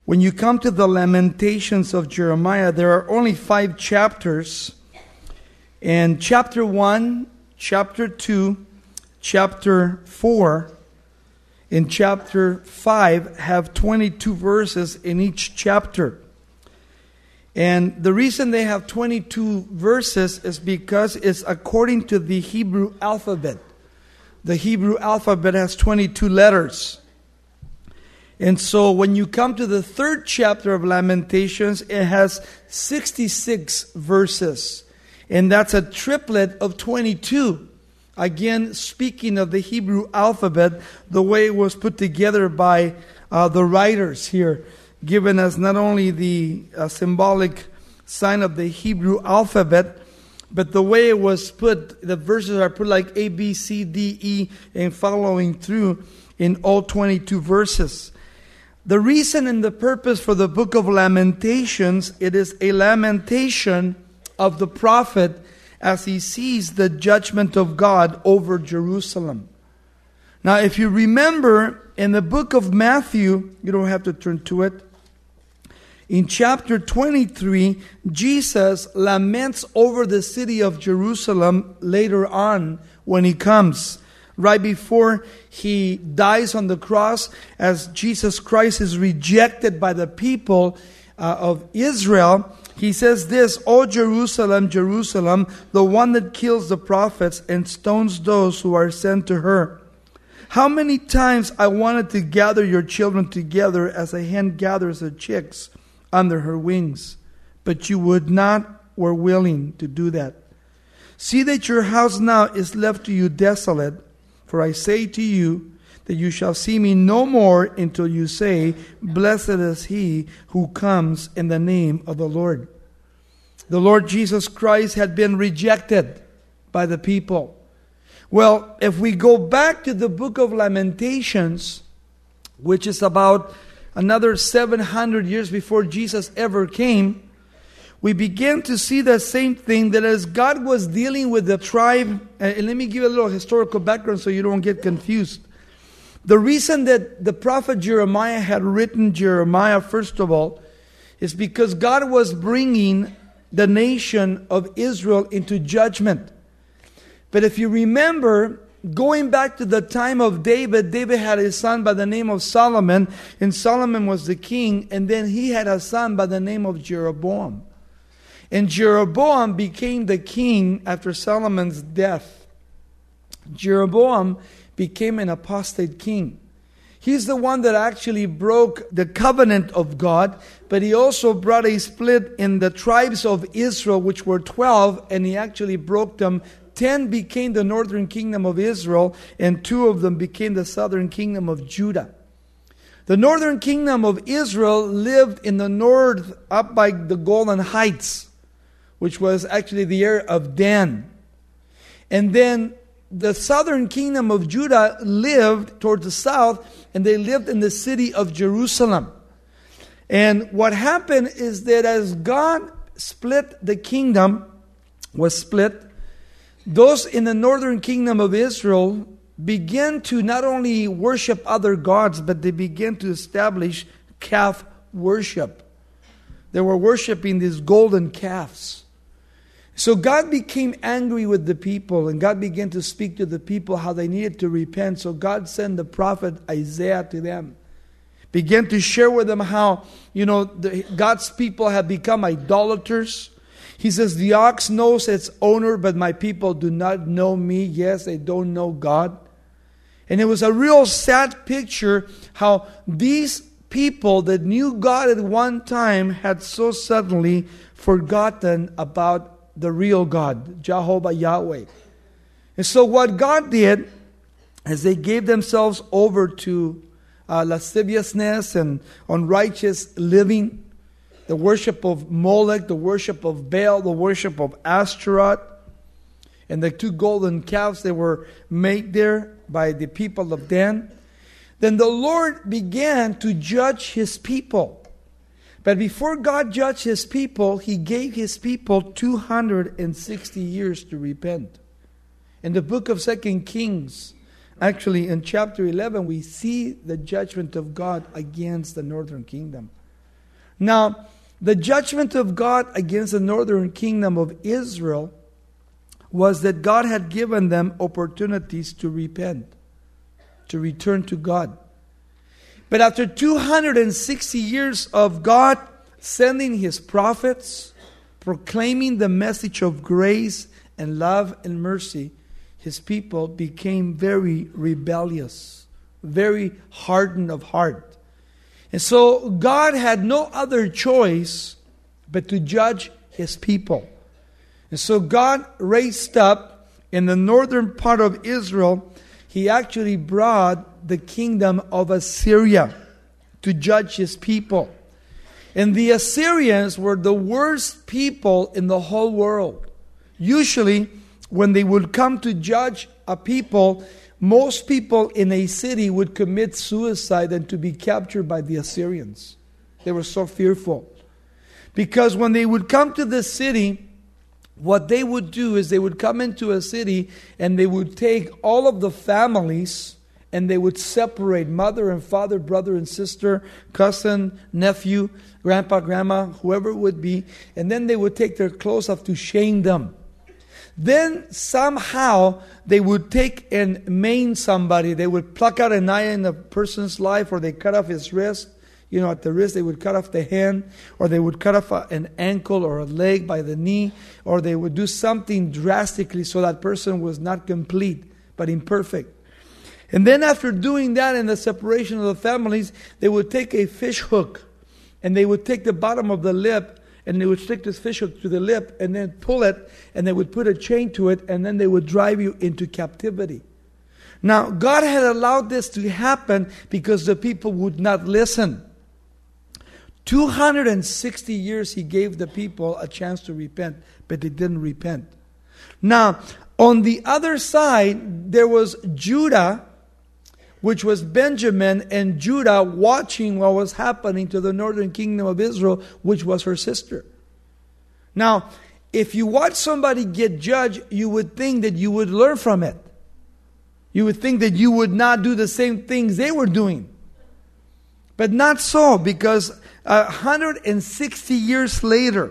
When you come to the Lamentations of Jeremiah, there are only 5 chapters. And chapter 1, chapter 2, chapter 4, and chapter 5 have 22 verses in each chapter. And the reason they have 22 verses is because it's according to the Hebrew alphabet. The Hebrew alphabet has 22 letters. And so when you come to the 3rd chapter of Lamentations, it has 66 verses. And that's a triplet of 22. Again, speaking of the Hebrew alphabet, the way it was put together by the writers here, giving us not only the symbolic sign of the Hebrew alphabet, but the way it was put, the verses are put like A, B, C, D, E, and following through in all 22 verses. The reason and the purpose for the book of Lamentations, it is a lamentation of the prophet as he sees the judgment of God over Jerusalem. Now, if you remember, in the book of Matthew, you don't have to turn to it, in chapter 23, Jesus laments over the city of Jerusalem later on when he comes. Right before he dies on the cross, as Jesus Christ is rejected by the people of Israel, he says this, "O Jerusalem, Jerusalem, the one that kills the prophets and stones those who are sent to her. How many times I wanted to gather your children together as a hen gathers her chicks under her wings, but you would not or willing to do that. See that your house now is left to you desolate, for I say to you that you shall see me no more until you say, Blessed is he who comes in the name of the Lord." The Lord Jesus Christ had been rejected by the people. Well, if we go back to the book of Lamentations, which is about another 700 years before Jesus ever came, we begin to see the same thing, that as God was dealing with the tribe, and let me give you a little historical background so you don't get confused. The reason that the prophet Jeremiah had written Jeremiah, first of all, is because God was bringing the nation of Israel into judgment. But if you remember, going back to the time of David, David had a son by the name of Solomon, and Solomon was the king, and then he had a son by the name of Jeroboam. And Jeroboam became the king after Solomon's death. Jeroboam became an apostate king. He's the one that actually broke the covenant of God, but he also brought a split in the tribes of Israel, which were 12, and he actually broke them. 10 became the northern kingdom of Israel, and 2 of them became the southern kingdom of Judah. The northern kingdom of Israel lived in the north up by the Golan Heights, which was actually the area of Dan. And then the southern kingdom of Judah lived towards the south, and they lived in the city of Jerusalem. And what happened is that as God split the kingdom, was split, those in the northern kingdom of Israel began to not only worship other gods, but they began to establish calf worship. They were worshiping these golden calves. So God became angry with the people, and God began to speak to the people how they needed to repent. So God sent the prophet Isaiah to them. Began to share with them how, God's people have become idolaters. He says, the ox knows its owner, but my people do not know me. Yes, they don't know God. And it was a real sad picture how these people that knew God at one time had so suddenly forgotten about the real God, Jehovah Yahweh. And so what God did is they gave themselves over to lasciviousness and unrighteous living, the worship of Molech, the worship of Baal, the worship of Ashtaroth, and the 2 golden calves that were made there by the people of Dan. Then the Lord began to judge His people. But before God judged His people, He gave His people 260 years to repent. In the book of 2 Kings, actually in chapter 11, we see the judgment of God against the northern kingdom. Now, the judgment of God against the northern kingdom of Israel was that God had given them opportunities to repent, to return to God. But after 260 years of God sending His prophets, proclaiming the message of grace and love and mercy, His people became very rebellious, very hardened of heart. And so God had no other choice but to judge His people. And so God raised up in the northern part of Israel, He actually brought the kingdom of Assyria to judge His people. And the Assyrians were the worst people in the whole world. Usually, when they would come to judge a people, most people in a city would commit suicide and to be captured by the Assyrians. They were so fearful. Because when they would come to the city, what they would do is they would come into a city and they would take all of the families and they would separate mother and father, brother and sister, cousin, nephew, grandpa, grandma, whoever it would be. And then they would take their clothes off to shame them. Then somehow they would take and maim somebody. They would pluck out an eye in a person's life, or they cut off his wrist. You know, at the wrist they would cut off the hand, or they would cut off an ankle or a leg by the knee, or they would do something drastically so that person was not complete but imperfect. And then after doing that in the separation of the families, they would take a fish hook and they would take the bottom of the lip and they would stick this fish hook to the lip and then pull it, and they would put a chain to it, and then they would drive you into captivity. Now, God had allowed this to happen because the people would not listen. 260 years He gave the people a chance to repent, but they didn't repent. Now, on the other side, there was Judah, which was Benjamin and Judah, watching what was happening to the northern kingdom of Israel, which was her sister. Now, if you watch somebody get judged, you would think that you would learn from it. You would think that you would not do the same things they were doing. But not so, because 160 years later,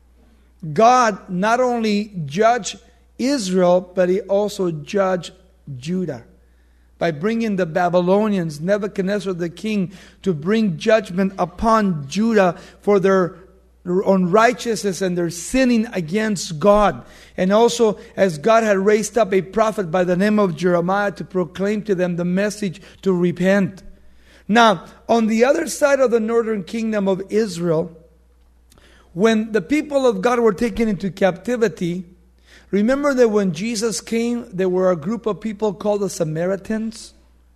God not only judged Israel, but He also judged Judah by bringing the Babylonians, Nebuchadnezzar the king, to bring judgment upon Judah for their unrighteousness and their sinning against God. And also, as God had raised up a prophet by the name of Jeremiah to proclaim to them the message to repent. Now, on the other side of the northern kingdom of Israel, when the people of God were taken into captivity, remember that when Jesus came, there were a group of people called the Samaritans,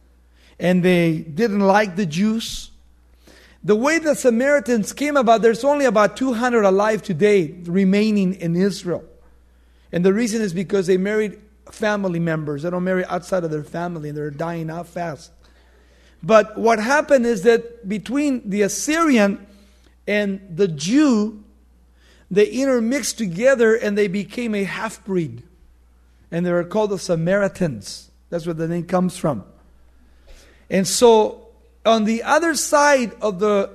and they didn't like the Jews. The way the Samaritans came about, there's only about 200 alive today remaining in Israel. And the reason is because they married family members. They don't marry outside of their family, and they're dying out fast. But what happened is that between the Assyrian and the Jew, they intermixed together and they became a half-breed. And they were called the Samaritans. That's where the name comes from. And so, on the other side of the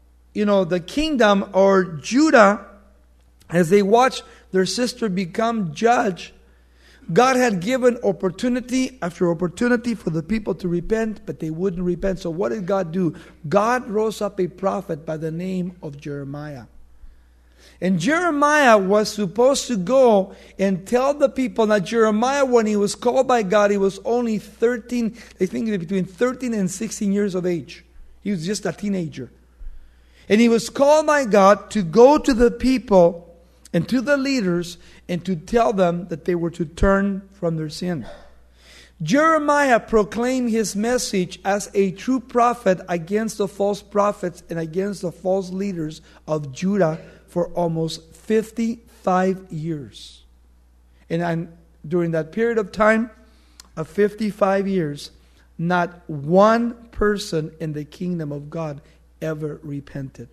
kingdom, or Judah, as they watched their sister become judge, God had given opportunity after opportunity for the people to repent, but they wouldn't repent. So what did God do? God rose up a prophet by the name of Jeremiah. And Jeremiah was supposed to go and tell the people. Now Jeremiah, when he was called by God, he was only 13, I think between 13 and 16 years of age. He was just a teenager. And he was called by God to go to the people and to the leaders and to tell them that they were to turn from their sin. Jeremiah proclaimed his message as a true prophet against the false prophets and against the false leaders of Judah for almost 55 years. And during that period of time of 55 years, not one person in the kingdom of God ever repented.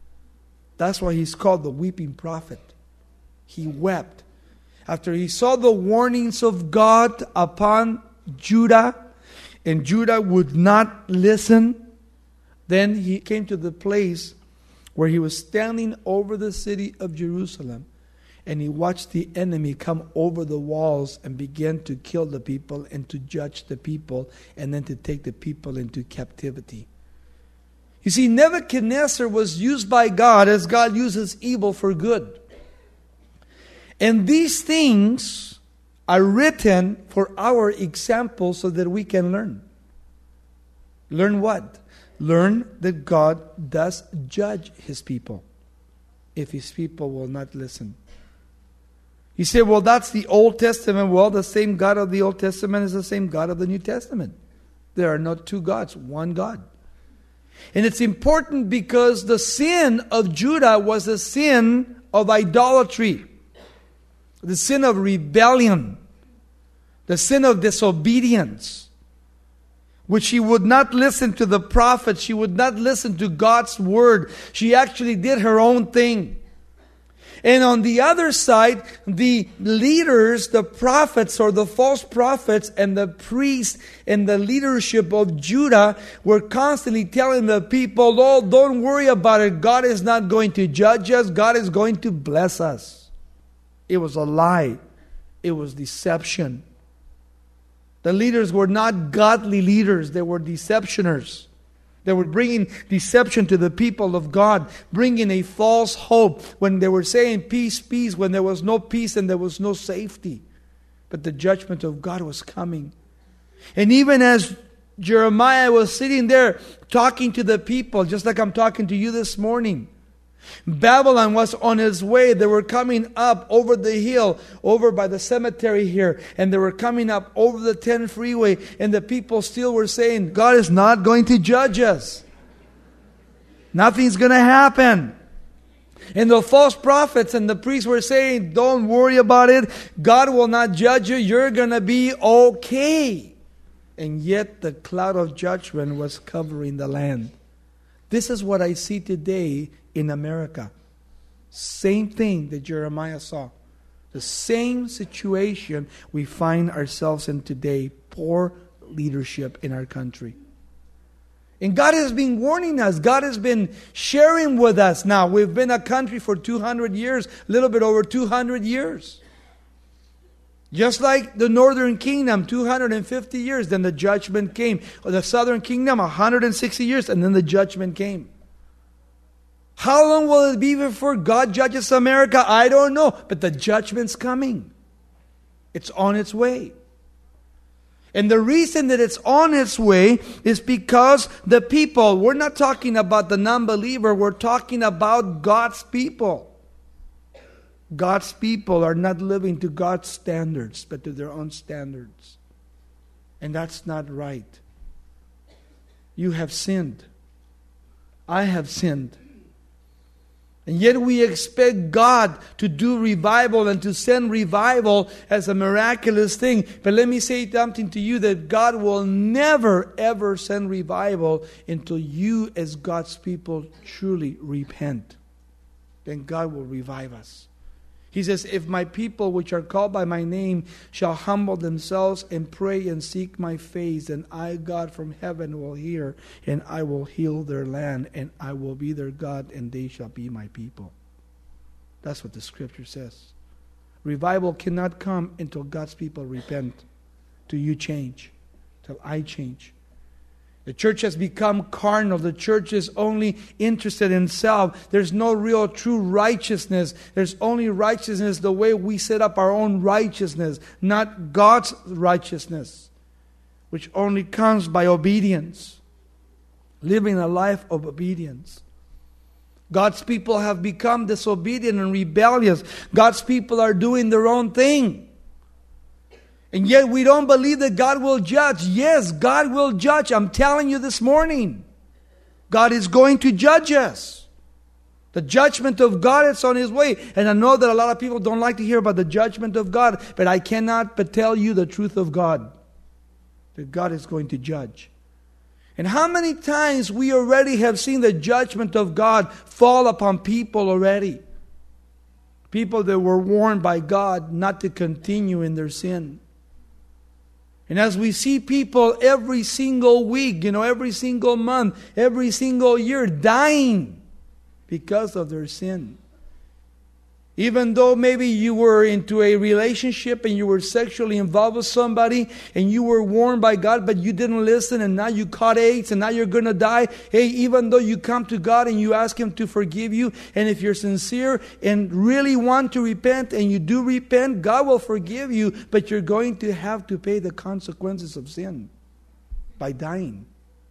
That's why he's called the weeping prophet. He wept. After he saw the warnings of God upon Judah, and Judah would not listen, then he came to the place where he was standing over the city of Jerusalem, and he watched the enemy come over the walls and begin to kill the people and to judge the people and then to take the people into captivity. You see, Nebuchadnezzar was used by God as God uses evil for good. And these things are written for our example so that we can learn. Learn what? Learn that God does judge His people if His people will not listen. You say, well, that's the Old Testament. Well, the same God of the Old Testament is the same God of the New Testament. There are not two gods, one God. And it's important because the sin of Judah was a sin of idolatry, the sin of rebellion, the sin of disobedience, which she would not listen to the prophets. She would not listen to God's word. She actually did her own thing. And on the other side, the leaders, the prophets or the false prophets and the priests and the leadership of Judah were constantly telling the people, oh, don't worry about it. God is not going to judge us. God is going to bless us. It was a lie. It was deception. The leaders were not godly leaders. They were deceptioners. They were bringing deception to the people of God, bringing a false hope when they were saying peace, peace, when there was no peace and there was no safety. But the judgment of God was coming. And even as Jeremiah was sitting there talking to the people, just like I'm talking to you this morning, Babylon was on its way. They were coming up over the hill, over by the cemetery here. And they were coming up over the 10 freeway. And the people still were saying, God is not going to judge us. Nothing's going to happen. And the false prophets and the priests were saying, don't worry about it. God will not judge you. You're going to be okay. And yet the cloud of judgment was covering the land. This is what I see today in America. Same thing that Jeremiah saw. The same situation we find ourselves in today. Poor leadership in our country. And God has been warning us. God has been sharing with us now. We've been a country for 200 years, a little bit over 200 years. Just like the northern kingdom, 250 years, then the judgment came. Or the southern kingdom, 160 years, and then the judgment came. How long will it be before God judges America? I don't know. But the judgment's coming. It's on its way. And the reason that it's on its way is because the people, we're not talking about the non-believer, we're talking about God's people. God's people are not living to God's standards, but to their own standards. And that's not right. You have sinned. I have sinned. And yet we expect God to do revival and to send revival as a miraculous thing. But let me say something to you, that God will never ever send revival until you as God's people truly repent. Then God will revive us. He says, if my people which are called by my name shall humble themselves and pray and seek my face, then I, God from heaven, will hear, and I will heal their land, and I will be their God, and they shall be my people. That's what the scripture says. Revival cannot come until God's people repent, till you change, till I change. The church has become carnal. The church is only interested in self. There's no real true righteousness. There's only righteousness the way we set up our own righteousness, not God's righteousness, which only comes by obedience, living a life of obedience. God's people have become disobedient and rebellious. God's people are doing their own thing. And yet we don't believe that God will judge. Yes, God will judge. I'm telling you this morning. God is going to judge us. The judgment of God is on His way. And I know that a lot of people don't like to hear about the judgment of God. But I cannot but tell you the truth of God. That God is going to judge. And how many times we already have seen the judgment of God fall upon people already. People that were warned by God not to continue in their sin. And as we see people every single week, every single month, every single year dying. because of their sin. Even though maybe you were into a relationship and you were sexually involved with somebody and you were warned by God, but you didn't listen and now you caught AIDS and now you're going to die. Hey, even though you come to God and you ask Him to forgive you, and if you're sincere and really want to repent and you do repent, God will forgive you, but you're going to have to pay the consequences of sin by dying.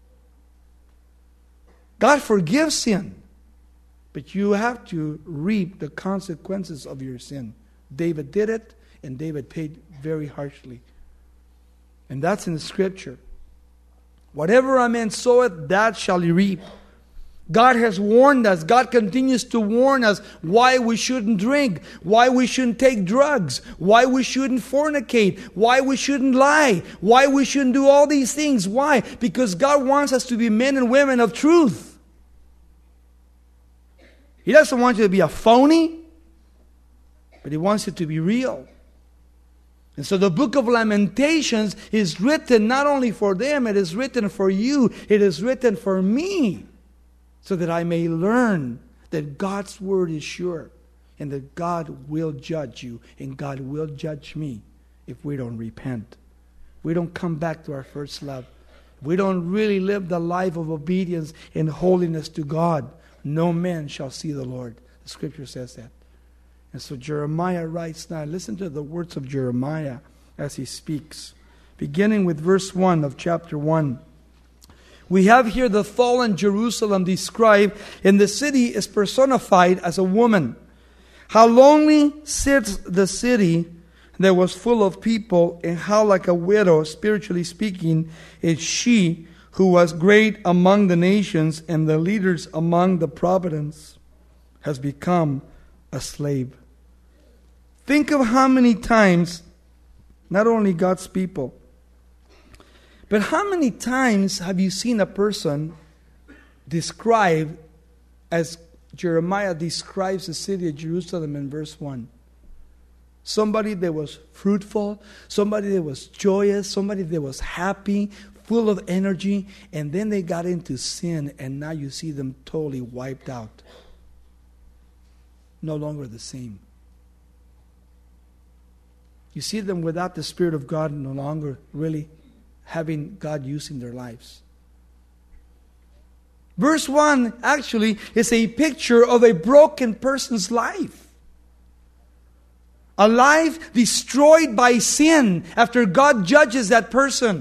God forgives sin. But you have to reap the consequences of your sin. David did it, and David paid very harshly. And that's in the Scripture. Whatever a man soweth, that shall he reap. God has warned us. God continues to warn us why we shouldn't drink, why we shouldn't take drugs, why we shouldn't fornicate, why we shouldn't lie, why we shouldn't do all these things. Why? Because God wants us to be men and women of truth. He doesn't want you to be a phony, but He wants you to be real. And so the book of Lamentations is written not only for them, it is written for you, it is written for me, so that I may learn that God's word is sure, and that God will judge you, and God will judge me if we don't repent. We don't come back to our first love. We don't really live the life of obedience and holiness to God. No man shall see the Lord. The Scripture says that. And so Jeremiah writes now. Listen to the words of Jeremiah as he speaks. Beginning with verse 1 of chapter 1. We have here the fallen Jerusalem described, and the city is personified as a woman. How lonely sits the city that was full of people, and how like a widow, spiritually speaking, is she who was great among the nations and the leaders among the provinces, has become a slave. Think of how many times, not only God's people, but how many times have you seen a person described as Jeremiah describes the city of Jerusalem in verse 1? Somebody that was fruitful, somebody that was joyous, somebody that was happy, full of energy, and then they got into sin, and now you see them totally wiped out. No longer the same. You see them without the Spirit of God, no longer really having God using their lives. Verse 1 actually is a picture of a broken person's life. A life destroyed by sin after God judges that person.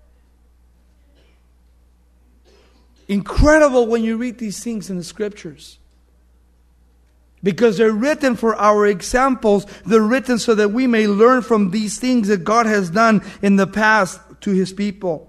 Incredible when you read these things in the Scriptures. Because they're written for our examples. They're written so that we may learn from these things that God has done in the past to His people.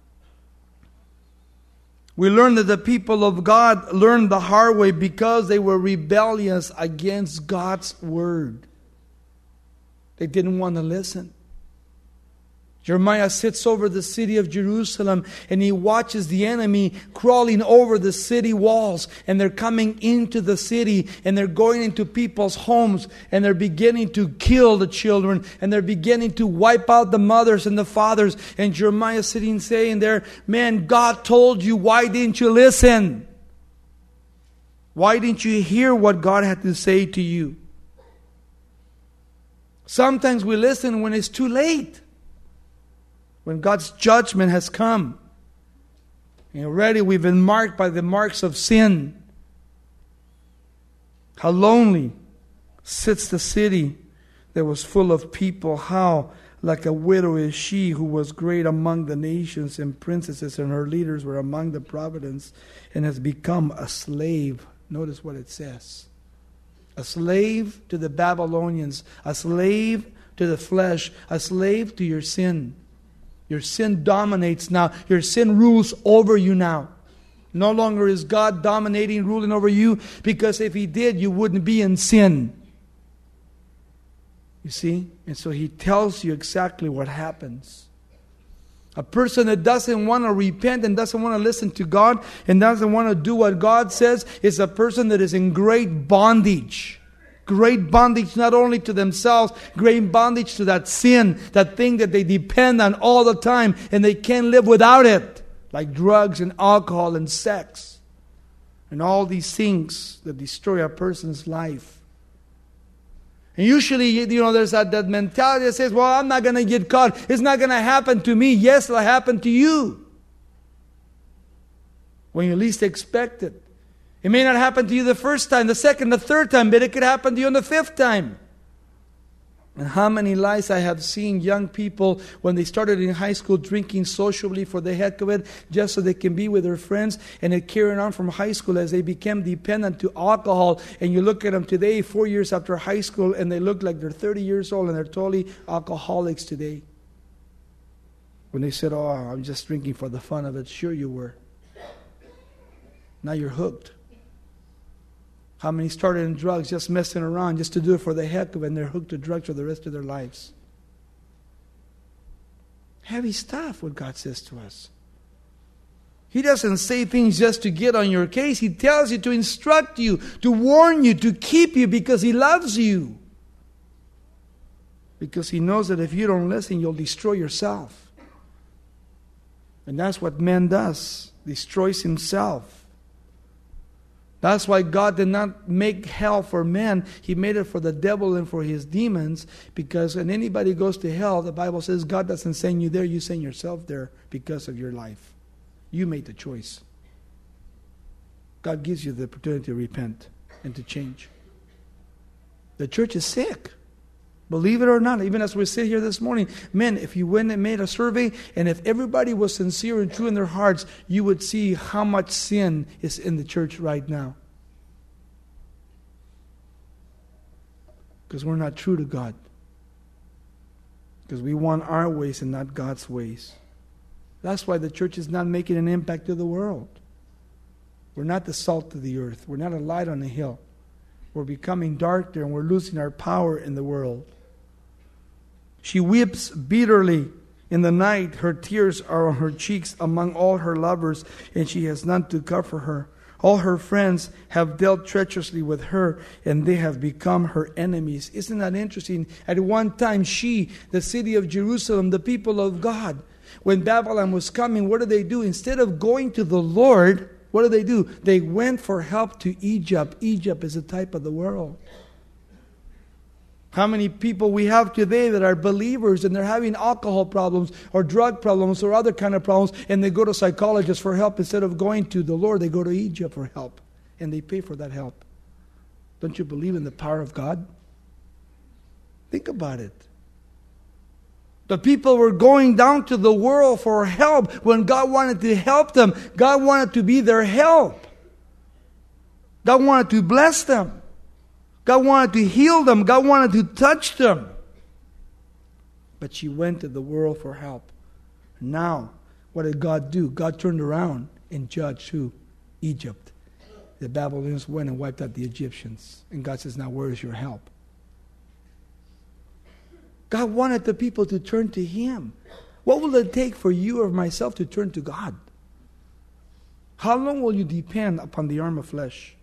We learn that the people of God learned the hard way because they were rebellious against God's word. They didn't want to listen. Jeremiah sits over the city of Jerusalem and he watches the enemy crawling over the city walls, and they're coming into the city and they're going into people's homes and they're beginning to kill the children and they're beginning to wipe out the mothers and the fathers. And Jeremiah sitting saying there, man, God told you, why didn't you listen? Why didn't you hear what God had to say to you? Sometimes we listen when it's too late. When God's judgment has come. And already we've been marked by the marks of sin. How lonely sits the city that was full of people. How like a widow is she who was great among the nations, and princesses and her leaders were among the provinces, and has become a slave. Notice what it says. A slave to the Babylonians. A slave to the flesh. A slave to your sin. Your sin dominates now. Your sin rules over you now. No longer is God dominating, ruling over you, because if He did, you wouldn't be in sin. You see? And so He tells you exactly what happens. A person that doesn't want to repent and doesn't want to listen to God and doesn't want to do what God says is a person that is in great bondage. Great bondage not only to themselves, great bondage to that sin, that thing that they depend on all the time and they can't live without it, like drugs and alcohol and sex. and all these things that destroy a person's life. And usually, there's that mentality that says, well, I'm not going to get caught. It's not going to happen to me. Yes, it'll happen to you. When you least expect it. It may not happen to you the first time, the second, the third time, but it could happen to you on the fifth time. And how many lives I have seen young people when they started in high school drinking socially for the heck of it, just so they can be with their friends, and it carried on from high school as they became dependent to alcohol. And you look at them today, 4 years after high school, and they look like they're 30 years old and they're totally alcoholics today. When they said, oh, I'm just drinking for the fun of it. Sure you were. Now you're hooked. How many started in drugs just messing around just to do it for the heck of it, and they're hooked to drugs for the rest of their lives? Heavy stuff, what God says to us. He doesn't say things just to get on your case. He tells you to instruct you, to warn you, to keep you because He loves you. Because He knows that if you don't listen, you'll destroy yourself. And that's what man does, destroys himself. That's why God did not make hell for men. He made it for the devil and for his demons. Because when anybody goes to hell, the Bible says God doesn't send you there. You send yourself there because of your life. You made the choice. God gives you the opportunity to repent and to change. The church is sick. Believe it or not, even as we sit here this morning, men, if you went and made a survey, and if everybody was sincere and true in their hearts, you would see how much sin is in the church right now. Because we're not true to God. Because we want our ways and not God's ways. That's why the church is not making an impact to the world. We're not the salt of the earth. We're not a light on a hill. We're becoming darker and we're losing our power in the world. She weeps bitterly in the night. Her tears are on her cheeks among all her lovers, and she has none to comfort her. All her friends have dealt treacherously with her, and they have become her enemies. Isn't that interesting? At one time, she, the city of Jerusalem, the people of God, when Babylon was coming, what did they do? Instead of going to the Lord, what did they do? They went for help to Egypt. Egypt is a type of the world. How many people we have today that are believers and they're having alcohol problems or drug problems or other kind of problems, and they go to psychologists for help instead of going to the Lord. They go to Egypt for help, and they pay for that help. Don't you believe in the power of God? Think about it. The people were going down to the world for help when God wanted to help them. God wanted to be their help. God wanted to bless them. God wanted to heal them. God wanted to touch them. But she went to the world for help. Now, what did God do? God turned around and judged who? Egypt. The Babylonians went and wiped out the Egyptians. And God says, now where is your help? God wanted the people to turn to Him. What will it take for you or myself to turn to God? How long will you depend upon the arm of flesh?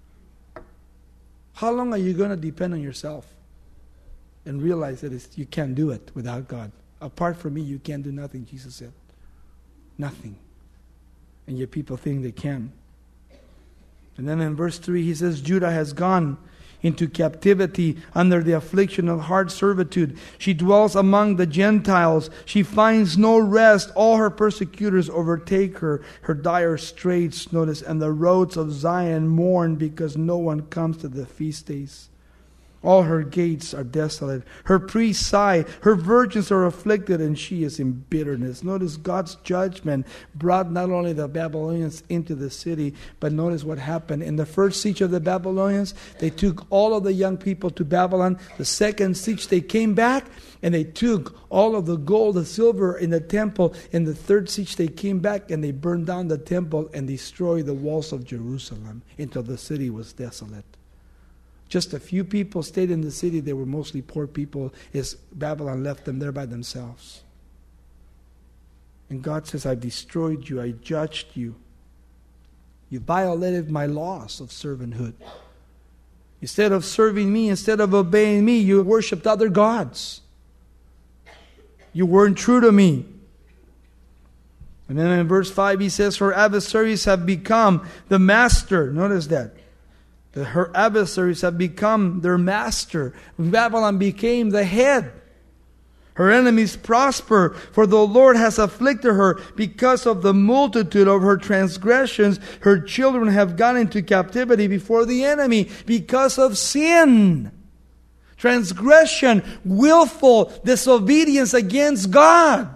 How long are you going to depend on yourself and realize that you can't do it without God? Apart from me, you can't do nothing, Jesus said. Nothing. And yet people think they can. And then in verse 3, he says, Judah has gone into captivity under the affliction of hard servitude. She dwells among the Gentiles. She finds no rest. All her persecutors overtake her. Her dire straits, notice, and the roads of Zion mourn because no one comes to the feast days. All her gates are desolate. Her priests sigh. Her virgins are afflicted, and she is in bitterness. Notice God's judgment brought not only the Babylonians into the city, but notice what happened. In the first siege of the Babylonians, they took all of the young people to Babylon. The second siege, they came back, and they took all of the gold, the silver in the temple. In the third siege, they came back, and they burned down the temple and destroyed the walls of Jerusalem until the city was desolate. Just a few people stayed in the city. They were mostly poor people as Babylon left them there by themselves. And God says, I destroyed you. I judged you. You violated my laws of servanthood. Instead of serving me, instead of obeying me, you worshipped other gods. You weren't true to me. And then in verse 5 he says, her adversaries have become the master. Notice that. Her adversaries have become their master. Babylon became the head. Her enemies prosper, for the Lord has afflicted her because of the multitude of her transgressions. Her children have gone into captivity before the enemy because of sin. Transgression, willful disobedience against God.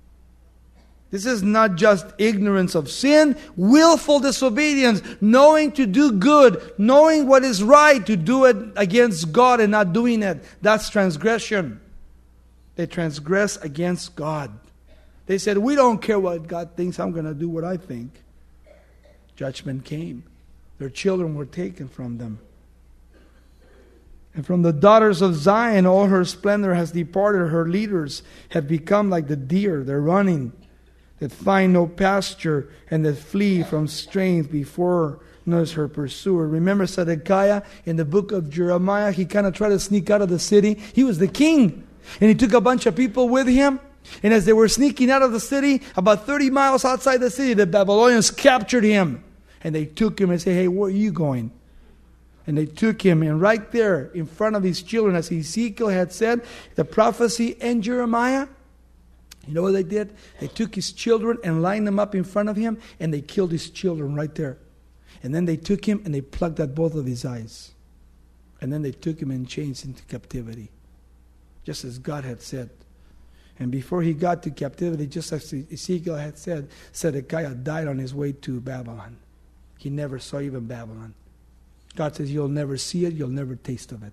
This is not just ignorance of sin, willful disobedience, knowing to do good, knowing what is right, to do it against God and not doing it. That's transgression. They transgress against God. They said, we don't care what God thinks, I'm going to do what I think. Judgment came. Their children were taken from them. And from the daughters of Zion, all her splendor has departed. Her leaders have become like the deer. They're running, that find no pasture, and that flee from strength before her pursuer. Remember Zedekiah in the book of Jeremiah? He kind of tried to sneak out of the city. He was the king. And he took a bunch of people with him. And as they were sneaking out of the city, about 30 miles outside the city, the Babylonians captured him. And they took him and said, hey, where are you going? And they took him, and right there in front of his children, as Ezekiel had said, the prophecy and Jeremiah, you know what they did? They took his children and lined them up in front of him, and they killed his children right there. And then they took him and they plucked out both of his eyes. And then they took him in chains into captivity, just as God had said. And before he got to captivity, just as Ezekiel had said, Zedekiah died on his way to Babylon. He never saw even Babylon. God says, you'll never see it, you'll never taste of it.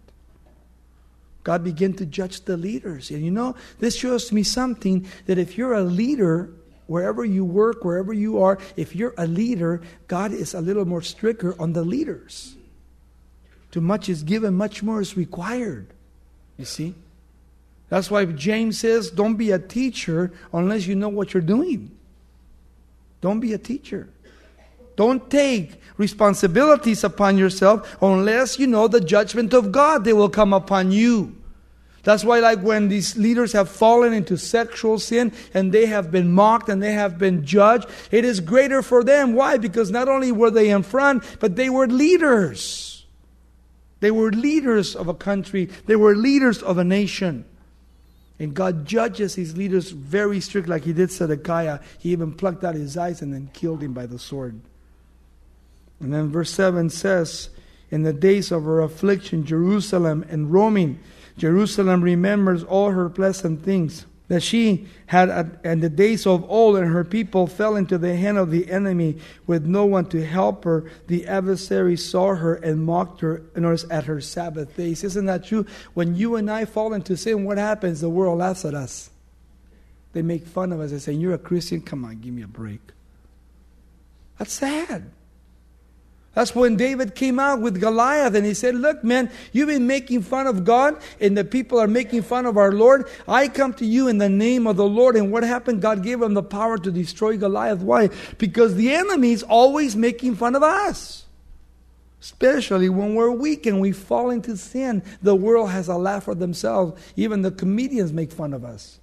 God began to judge the leaders. And you know, this shows me something, that if you're a leader, wherever you work, wherever you are, if you're a leader, God is a little more stricter on the leaders. Too much is given, much more is required. You see? That's why James says, don't be a teacher unless you know what you're doing. Don't be a teacher. Don't take responsibilities upon yourself unless you know the judgment of God that will come upon you. That's why, like when these leaders have fallen into sexual sin and they have been mocked and they have been judged, it is greater for them. Why? Because not only were they in front, but they were leaders. They were leaders of a country. They were leaders of a nation. And God judges his leaders very strict, like he did Zedekiah. He even plucked out his eyes and then killed him by the sword. And then verse 7 says, in the days of her affliction, Jerusalem and roaming, Jerusalem remembers all her pleasant things that she had in the days of old, and her people fell into the hand of the enemy with no one to help her. The adversary saw her and mocked her at her Sabbath days. Isn't that true? When you and I fall into sin, what happens? The world laughs at us. They make fun of us. They say, you're a Christian? Come on, give me a break. That's sad. That's when David came out with Goliath and he said, look, man, you've been making fun of God and the people are making fun of our Lord. I come to you in the name of the Lord. And what happened? God gave him the power to destroy Goliath. Why? Because the enemy is always making fun of us. Especially when we're weak and we fall into sin. The world has a laugh for themselves. Even the comedians make fun of us.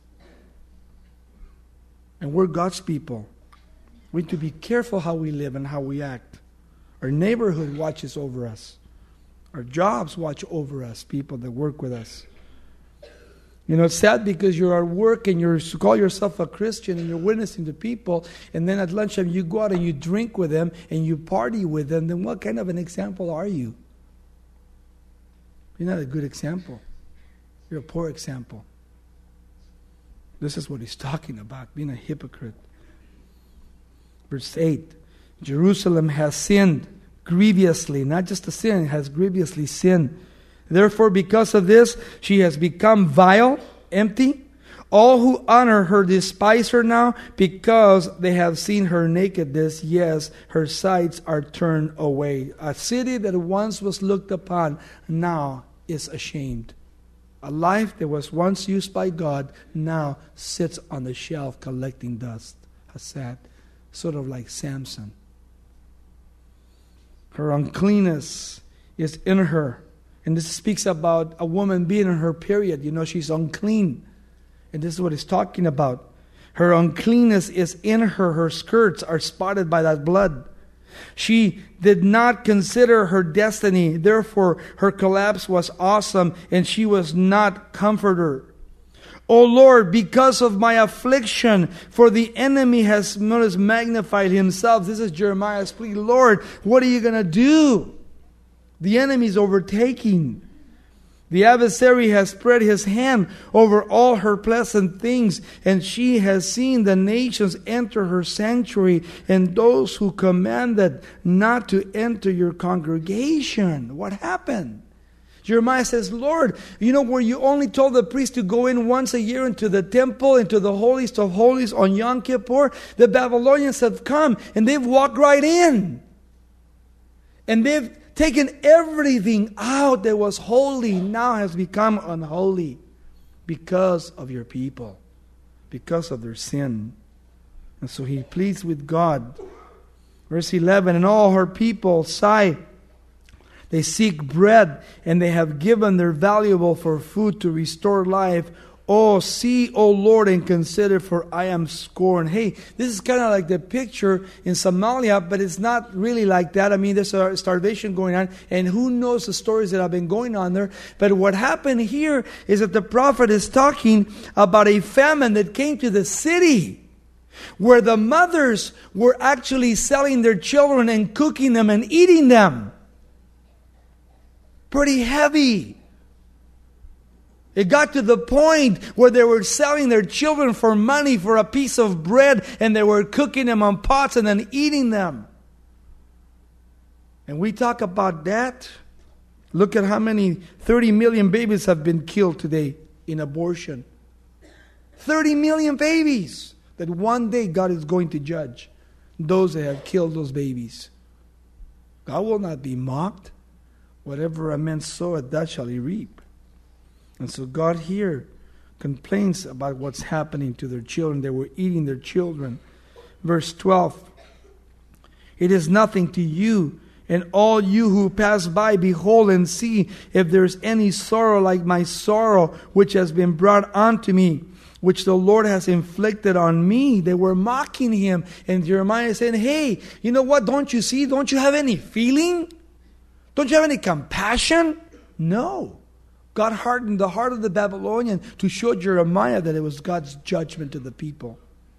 And we're God's people. We need to be careful how we live and how we act. Our neighborhood watches over us. Our jobs watch over us, people that work with us. You know, it's sad because you're at work and you call yourself a Christian and you're witnessing to people, and then at lunchtime you go out and you drink with them and you party with them, then what kind of an example are you? You're not a good example. You're a poor example. This is what he's talking about, being a hypocrite. Verse 8. Jerusalem has sinned grievously. Not just a sin, has grievously sinned. Therefore, because of this, she has become vile, empty. All who honor her despise her now because they have seen her nakedness. Yes, her sights are turned away. A city that once was looked upon now is ashamed. A life that was once used by God now sits on the shelf collecting dust. How sad. Sort of like Samson. Her uncleanness is in her. And this speaks about a woman being in her period. You know, she's unclean. And this is what it's talking about. Her uncleanness is in her. Her skirts are spotted by that blood. She did not consider her destiny. Therefore, her collapse was awesome, and she was not comforted. O Lord, because of my affliction, for the enemy has magnified himself. This is Jeremiah's plea. Lord, what are you going to do? The enemy is overtaking. The adversary has spread his hand over all her pleasant things, and she has seen the nations enter her sanctuary, and those who commanded not to enter your congregation. What happened? Jeremiah says, Lord, you know where you only told the priest to go in once a year into the temple, into the holiest of holies on Yom Kippur? The Babylonians have come and they've walked right in. And they've taken everything out that was holy, now has become unholy because of your people, because of their sin. And so he pleads with God. Verse 11, and all her people sigh. They seek bread, and they have given their valuable for food to restore life. Oh, see, O Lord, and consider, for I am scorned. Hey, this is kind of like the picture in Somalia, but it's not really like that. I mean, there's a starvation going on, and who knows the stories that have been going on there. But what happened here is that the prophet is talking about a famine that came to the city, where the mothers were actually selling their children and cooking them and eating them. Pretty heavy. It got to the point where they were selling their children for money for a piece of bread, and they were cooking them on pots and then eating them. And we talk about that. Look at how many 30 million babies have been killed today in abortion. 30 million babies that one day God is going to judge those that have killed those babies. God will not be mocked. Whatever a man soweth, that shall he reap. And so God here complains about what's happening to their children. They were eating their children. Verse 12. It is nothing to you, and all you who pass by, behold and see if there's any sorrow like my sorrow, which has been brought unto me, which the Lord has inflicted on me. They were mocking him. And Jeremiah said, hey, you know what? Don't you see? Don't you have any feeling? Don't you have any compassion? No. God hardened the heart of the Babylonian to show Jeremiah that it was God's judgment to the people.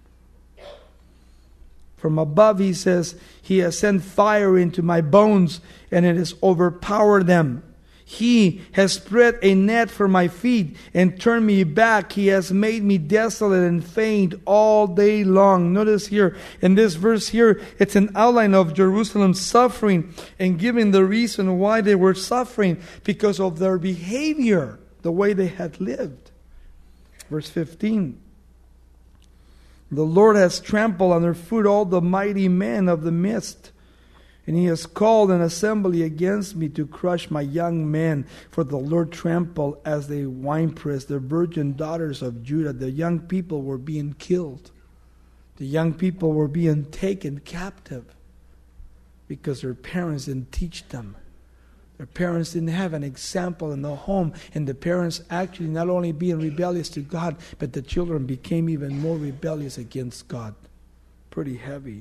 From above, he says, he has sent fire into my bones, and it has overpowered them. He has spread a net for my feet and turned me back. He has made me desolate and faint all day long. Notice here, in this verse here, it's an outline of Jerusalem's suffering and giving the reason why they were suffering, because of their behavior, the way they had lived. Verse 15. The Lord has trampled underfoot all the mighty men of the midst, and he has called an assembly against me to crush my young men. For the Lord trampled as they winepress the virgin daughters of Judah. The young people were being killed. The young people were being taken captive because their parents didn't teach them. Their parents didn't have an example in the home. And the parents actually not only being rebellious to God, but the children became even more rebellious against God. Pretty heavy.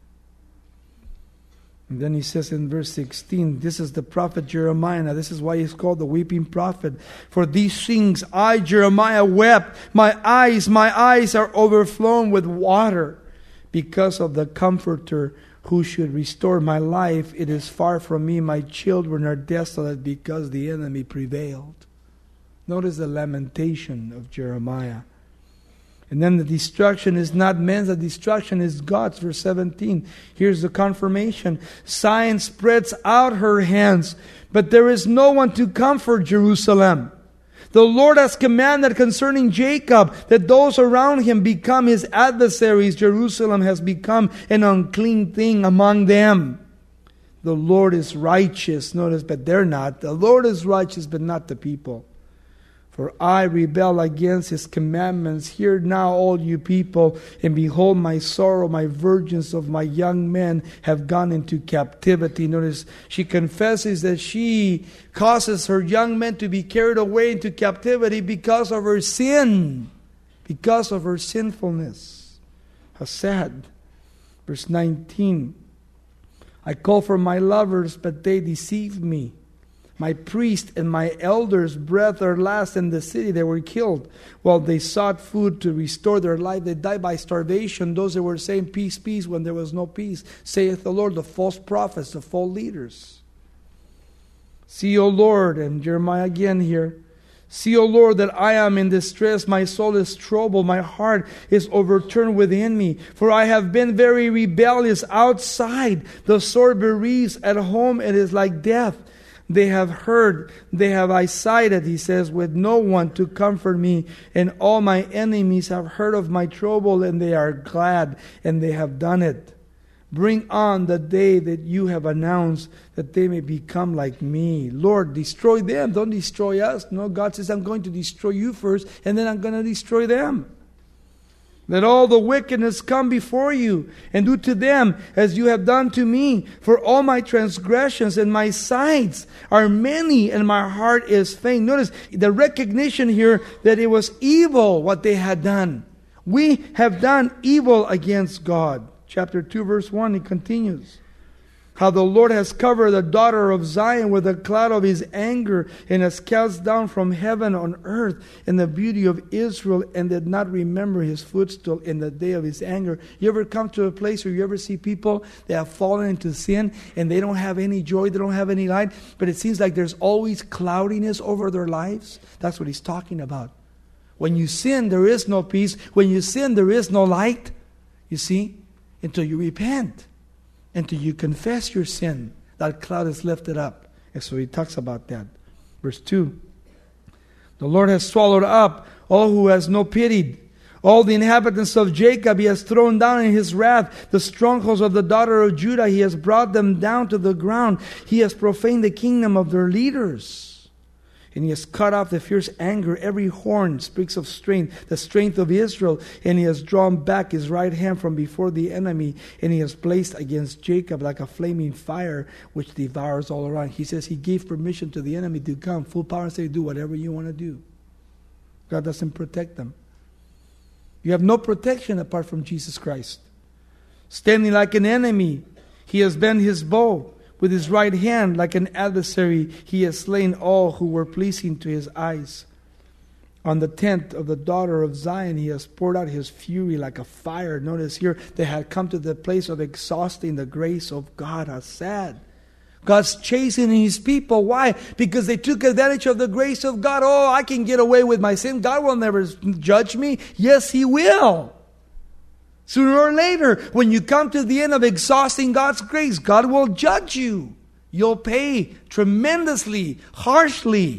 And then he says in verse 16, this is the prophet Jeremiah. Now this is why he's called the weeping prophet. For these things I, Jeremiah, wept. My eyes are overflown with water because of the Comforter who should restore my life. It is far from me. My children are desolate because the enemy prevailed. Notice the lamentation of Jeremiah. And then the destruction is not man's, the destruction is God's. Verse 17. Here's the confirmation. Zion spreads out her hands, but there is no one to comfort Jerusalem. The Lord has commanded concerning Jacob that those around him become his adversaries. Jerusalem has become an unclean thing among them. The Lord is righteous. Notice, but they're not. The Lord is righteous, but not the people. For I rebel against his commandments. Hear now, all you people, and behold my sorrow. My virgins of my young men have gone into captivity. Notice, she confesses that she causes her young men to be carried away into captivity because of her sin, because of her sinfulness. How sad. Verse 19. I call for my lovers, but they deceived me. My priest and my elders breathed their last in the city. They were killed while they sought food to restore their life. They died by starvation. Those that were saying peace, peace, when there was no peace, saith the Lord, the false prophets, the false leaders. See, O Lord, and Jeremiah again here. See, O Lord, that I am in distress. My soul is troubled. My heart is overturned within me. For I have been very rebellious outside. The sword bereaves. At home it is like death. They have heard, they have eyesighted, he says, with no one to comfort me. And all my enemies have heard of my trouble, and they are glad, and they have done it. Bring on the day that you have announced, that they may become like me. Lord, destroy them. Don't destroy us. No, God says, I'm going to destroy you first, and then I'm going to destroy them. Let all the wickedness come before you, and do to them as you have done to me. For all my transgressions and my sides are many, and my heart is faint. Notice the recognition here that it was evil what they had done. We have done evil against God. Chapter 2, verse 1, it continues. How the Lord has covered the daughter of Zion with a cloud of His anger, and has cast down from heaven on earth in the beauty of Israel, and did not remember His footstool in the day of His anger. You ever come to a place where you ever see people that have fallen into sin, and they don't have any joy, they don't have any light, but it seems like there's always cloudiness over their lives? That's what He's talking about. When you sin, there is no peace. When you sin, there is no light. You see? Until you repent. Until you confess your sin, that cloud is lifted up. And so he talks about that. Verse 2. The Lord has swallowed up all who has no pity. All the inhabitants of Jacob He has thrown down in His wrath. The strongholds of the daughter of Judah He has brought them down to the ground. He has profaned the kingdom of their leaders. And He has cut off the fierce anger. Every horn speaks of strength, the strength of Israel. And He has drawn back His right hand from before the enemy. And He has placed against Jacob like a flaming fire, which devours all around. He says He gave permission to the enemy to come, full power, and say, do whatever you want to do. God doesn't protect them. You have no protection apart from Jesus Christ. Standing like an enemy, He has bent His bow. With His right hand, like an adversary, He has slain all who were pleasing to His eyes. On the tent of the daughter of Zion, He has poured out His fury like a fire. Notice here, they had come to the place of exhausting the grace of God. How sad. God's chastening His people. Why? Because they took advantage of the grace of God. Oh, I can get away with my sin. God will never judge me. Yes, He will. Sooner or later, when you come to the end of exhausting God's grace, God will judge you. You'll pay tremendously, harshly.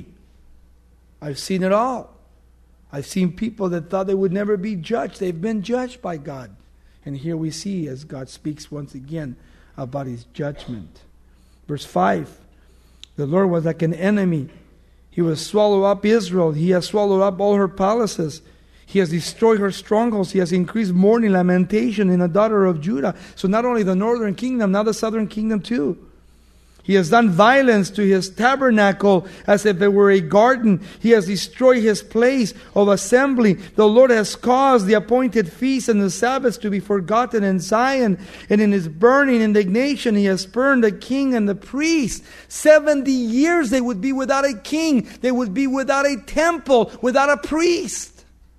I've seen it all. I've seen people that thought they would never be judged. They've been judged by God. And here we see as God speaks once again about His judgment. Verse 5, the Lord was like an enemy. He will swallow up Israel. He has swallowed up all her palaces. He has destroyed her strongholds. He has increased mourning, lamentation in the daughter of Judah. So not only the northern kingdom, now the southern kingdom too. He has done violence to His tabernacle as if it were a garden. He has destroyed His place of assembly. The Lord has caused the appointed feasts and the Sabbaths to be forgotten in Zion. And in His burning indignation, He has spurned the king and the priest. 70 years they would be without a king. They would be without a temple, without a priest.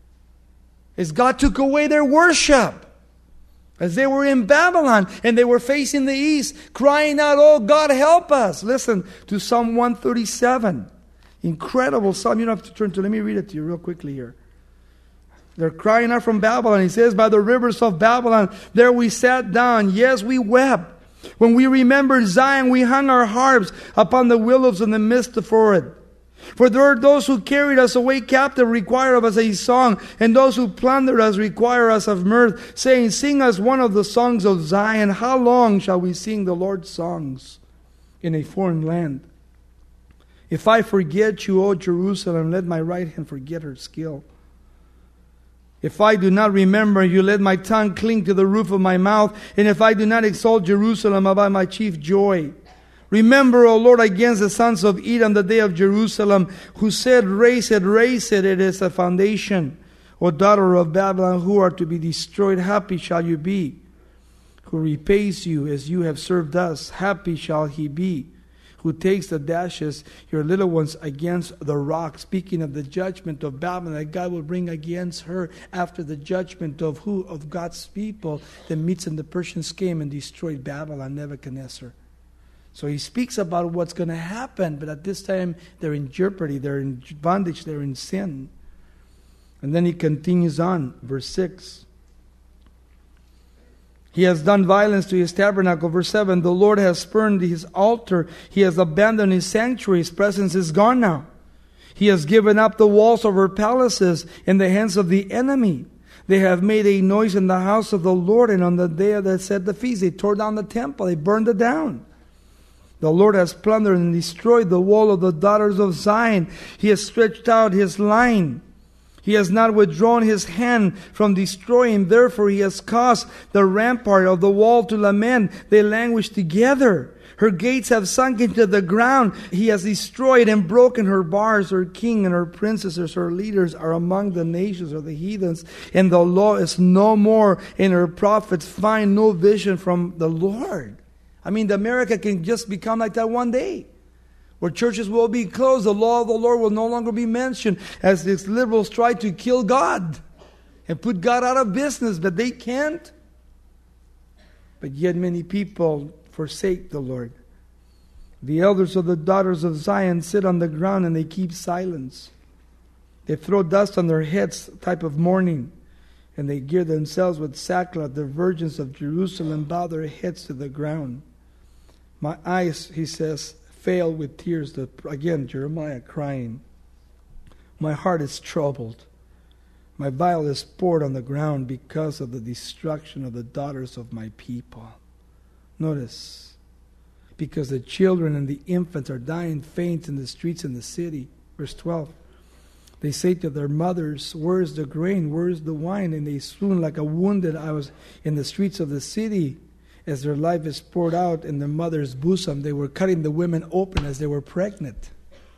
As God took away their worship. As they were in Babylon and they were facing the east, crying out, oh God, help us. Listen to Psalm 137. Incredible psalm. You don't have to turn to, let me read it to you real quickly here. They're crying out from Babylon. He says, by the rivers of Babylon, there we sat down. Yes, we wept. When we remembered Zion, we hung our harps upon the willows in the midst of it. For there are those who carried us away captive require of us a song, and those who plundered us require us of mirth, saying, sing us one of the songs of Zion. How long shall we sing the Lord's songs in a foreign land? If I forget you, O Jerusalem, let my right hand forget her skill. If I do not remember you, let my tongue cling to the roof of my mouth, and if I do not exalt Jerusalem about my chief joy. Remember, O Lord, against the sons of Edom the day of Jerusalem, who said, raise it, it is a foundation. O daughter of Babylon, who are to be destroyed, happy shall you be. Who repays you as you have served us, happy shall he be. Who takes the dashes, your little ones, against the rock. Speaking of the judgment of Babylon that God will bring against her after the judgment of who? Of God's people. The Medes and the Persians came and destroyed Babylon, Nebuchadnezzar. So he speaks about what's going to happen, but at this time they're in jeopardy, they're in bondage, they're in sin. And then he continues on, verse 6. He has done violence to his tabernacle. Verse 7, the Lord has spurned his altar. He has abandoned his sanctuary. His presence is gone now. He has given up the walls of her palaces in the hands of the enemy. They have made a noise in the house of the Lord, and on the day of the set the feast, they tore down the temple. They burned it down. The Lord has plundered and destroyed the wall of the daughters of Zion. He has stretched out his line. He has not withdrawn his hand from destroying. Therefore he has caused the rampart of the wall to lament. They languish together. Her gates have sunk into the ground. He has destroyed and broken her bars. Her king and her princesses, her leaders are among the nations or the heathens. And the law is no more, and her prophets find no vision from the Lord. I mean, America can just become like that one day, where churches will be closed. The law of the Lord will no longer be mentioned, as these liberals try to kill God and put God out of business, but they can't. But yet many people forsake the Lord. The elders of the daughters of Zion sit on the ground and they keep silence. They throw dust on their heads, type of mourning, and they gear themselves with sackcloth. The virgins of Jerusalem bow their heads to the ground. My eyes, he says, fail with tears. Again, Jeremiah crying. My heart is troubled. My vial is poured on the ground because of the destruction of the daughters of my people. Notice, because the children and the infants are dying faint in the streets in the city. Verse 12. They say to their mothers, where is the grain? Where is the wine? And they swoon like a wounded. I was in the streets of the city. As their life is poured out in their mother's bosom, they were cutting the women open as they were pregnant.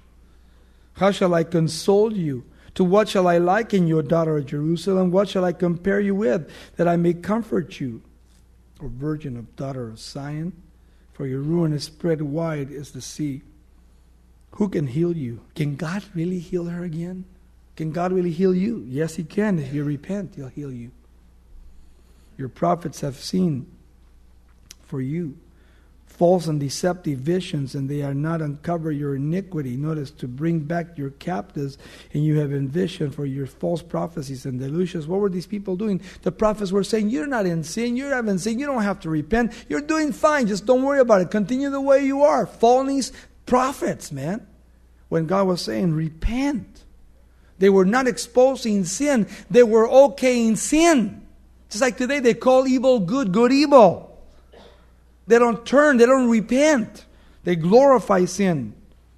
How shall I console you? To what shall I liken you, daughter of Jerusalem? What shall I compare you with, that I may comfort you? O virgin of daughter of Zion, for your ruin is spread wide as the sea. Who can heal you? Can God really heal her again? Can God really heal you? Yes, he can. If you repent, he'll heal you. Your prophets have seen for you false and deceptive visions, and they are not uncover your iniquity. Notice, to bring back your captives, and you have envisioned for your false prophecies and delusions. What were these people doing? The prophets were saying, you're not in sin, you're not in sin, you don't have to repent, you're doing fine, just don't worry about it, continue the way you are. False prophets, man. When God was saying, repent. They were not exposing sin, they were okaying sin. Just like today, they call evil good, good evil. They don't turn, they don't repent. They glorify sin.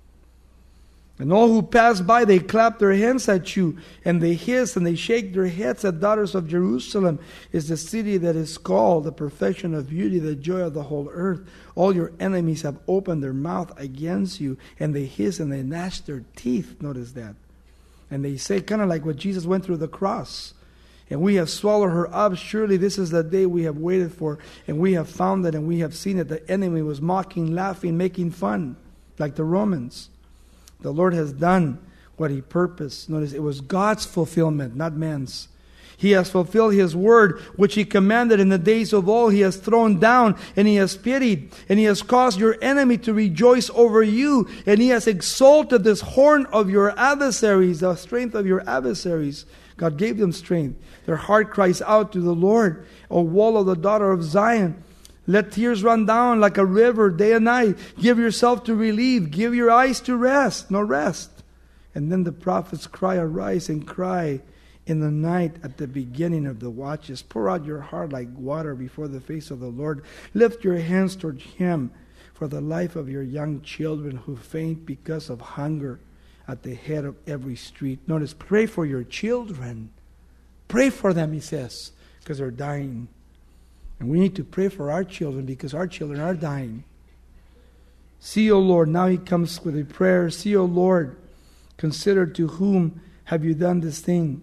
And all who pass by, they clap their hands at you, and they hiss and they shake their heads at daughters of Jerusalem. Is the city that is called the perfection of beauty, the joy of the whole earth. All your enemies have opened their mouth against you, and they hiss and they gnash their teeth. Notice that. And they say, kind of like what Jesus went through the cross. And we have swallowed her up. Surely this is the day we have waited for. And we have found it and we have seen it. The enemy was mocking, laughing, making fun. Like the Romans. The Lord has done what he purposed. Notice, it was God's fulfillment, not man's. He has fulfilled his word, which he commanded in the days of old. He has thrown down and he has pitied. And he has caused your enemy to rejoice over you. And he has exalted this horn of your adversaries, the strength of your adversaries. God gave them strength. Their heart cries out to the Lord. O wall of the daughter of Zion, let tears run down like a river day and night. Give yourself to relief. Give your eyes to rest. No rest. And then the prophets cry, arise and cry in the night at the beginning of the watches. Pour out your heart like water before the face of the Lord. Lift your hands towards him for the life of your young children who faint because of hunger at the head of every street. Notice, pray for your children. Pray for them, he says, because they're dying. And we need to pray for our children because our children are dying. See, O Lord, now he comes with a prayer. See, O Lord, consider to whom have you done this thing.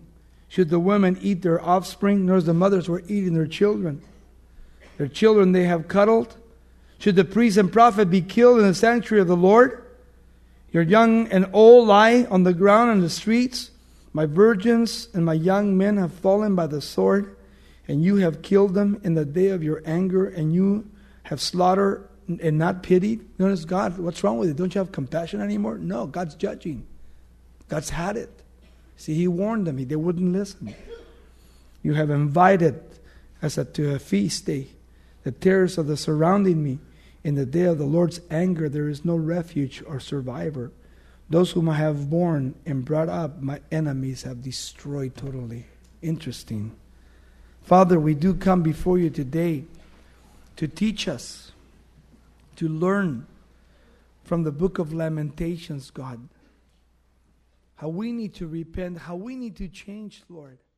should the women eat their offspring, nor the mothers were eating their children. Their children they have cuddled. Should the priest and prophet be killed in the sanctuary of the Lord? Your young and old lie on the ground and the streets. My virgins and my young men have fallen by the sword, and you have killed them in the day of your anger, and you have slaughtered and not pitied. Notice, God, what's wrong with it? Don't you have compassion anymore? No, God's judging. God's had it. See, He warned them. They wouldn't listen. You have invited to a feast day the terrors of the surrounding me. In the day of the Lord's anger, there is no refuge or survivor. Those whom I have borne and brought up, my enemies have destroyed totally. Interesting. Father, we do come before you today to teach us, to learn from the book of Lamentations, God, how we need to repent, how we need to change, Lord.